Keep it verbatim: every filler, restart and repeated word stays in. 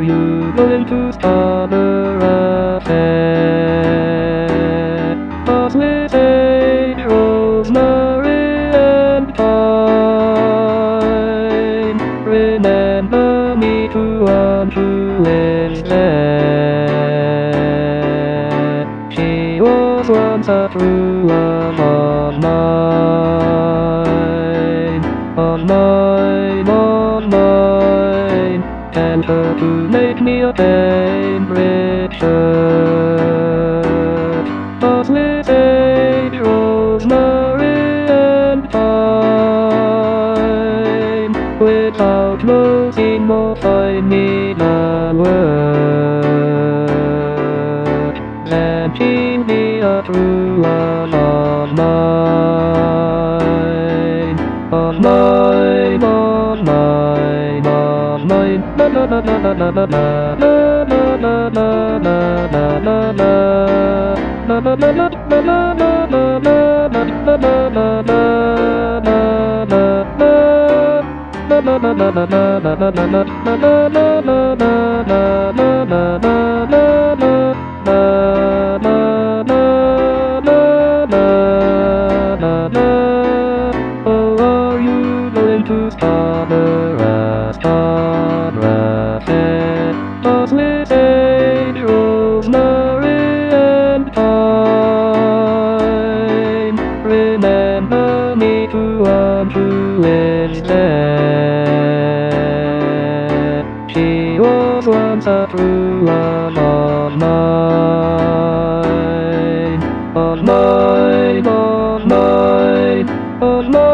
you going to start a affair? Cause we say rosemary and thyme. Remember me to unto instead. She was once a true love of mine, on mine, on mine. And her to make me a Cambridge shirt. Cause we say rosemary and thyme. Without losing more find me the word. And she'll be a true love of mine, on mine, on mine, on mine. La la la la la la la la la la la la la la la. La la la la la la la la la la la la la la la. La la la la la la la la la la la la la la la. Oh, are you going to start a start a fair? Cause we say rosemary and thyme. Remember me to unto instead. She was once a true love of mine, on mine, on mine, on mine.